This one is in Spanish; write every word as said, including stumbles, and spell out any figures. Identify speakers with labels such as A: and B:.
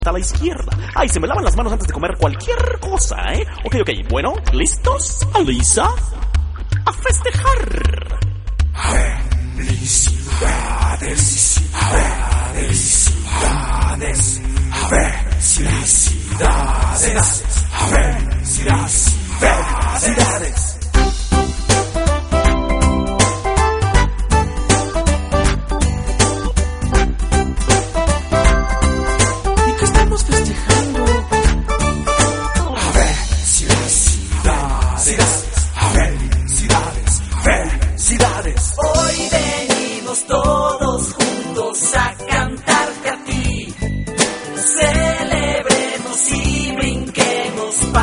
A: a la izquierda. Ay, se me lavan las manos antes de comer cualquier cosa, ¿eh? Ok, ok, bueno, ¿listos? Alisa, a festejar.
B: Felicidades.